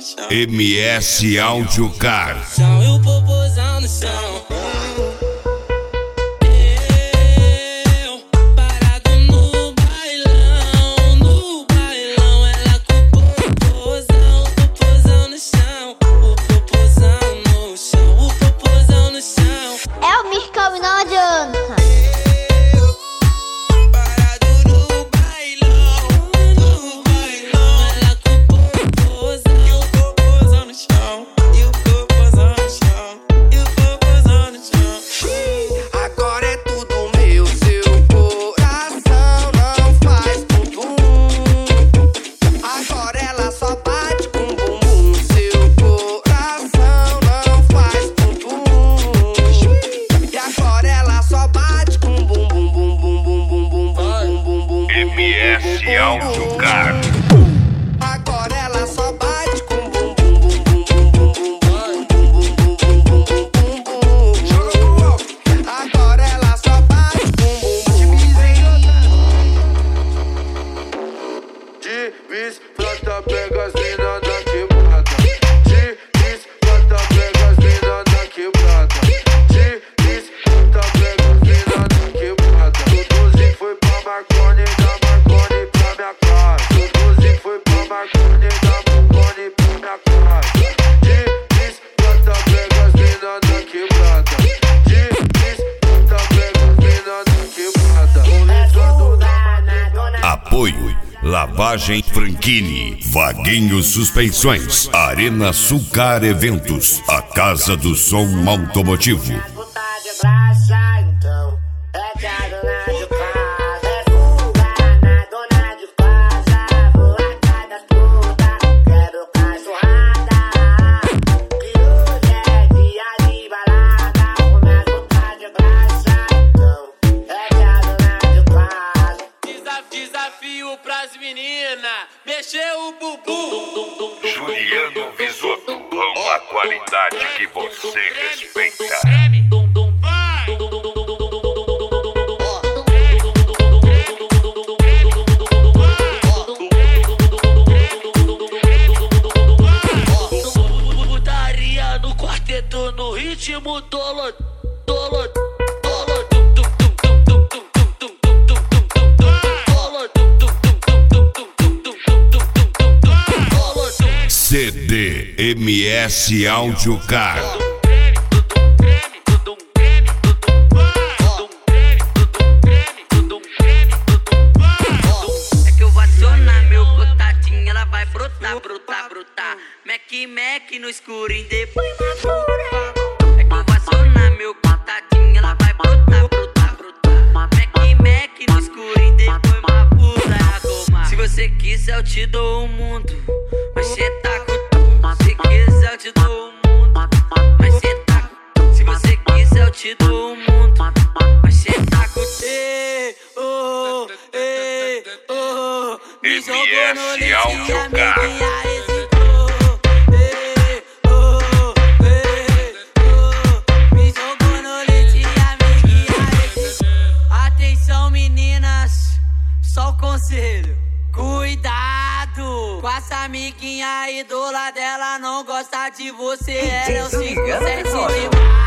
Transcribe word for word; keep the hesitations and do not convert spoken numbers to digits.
M S Audiocar. E o popozão no chão. Eu parado no bailão, no bailão. Ela com o popozão, o popozão no chão. O popozão no chão, o popozão no chão. É o Mircão e não adianta. M S Audiocar. Agora ela só bate com bum bum bum bum bum bum bum bum bum bum bum bum. Joga pro alto. Agora ela só bate com bum bum. De bis, planta, pega as mina da quebrada. De bis, planta, pega as mina da quebrada. De bis, planta, pega as mina da quebrada. Tudo foi pra Marconi, da Marconi pra minha casa. Tudo foi pra Marconi, da Marconi pra minha casa. De bis, planta, pega as mina da quebrada. De bis, planta, pega as mina da quebrada. Apoio Lavagem Franchini, Vaguinho Suspensões, Arena Sulcar Eventos, a Casa do Som Automotivo. Puta de graça, então é que a dona de casa é fuga, na dona de casa, vou atrás das putas, quero cachorrada, que hoje é dia de balada, com minhas putas de graça, então é que a dona de casa. Desafio pras meninas, mexer o bubu. Juliano Visoto, uma qualidade que você respeita. Putaria no quarteto, no ritmo dolo, dolo, C D M S Audiocar. É que eu vou acionar meu contatinho, ela vai brotar, brotar, brotar. Mac, Mac no escurinho, depois na pura. É que eu vou acionar meu contatinho, ela vai brotar, brotar, brotar. Mac, Mac no escurinho, depois na pura. Se você quiser eu te dou o mundo, mas cê tá com tudo. Se quiser eu te dou o mundo, mas cê tá com. Se você quiser eu te dou o mundo, mas cê tá com. Ei, oh, ei, oh, me jogou no leite e a amiguinha hesitou. Ei, oh, ei, oh, me jogou no leite e a amiguinha hesitou. Atenção meninas, só o conselho. Cuidado com essa amiguinha ídola dela, não gosta de você. Ela é o cinco sete demais.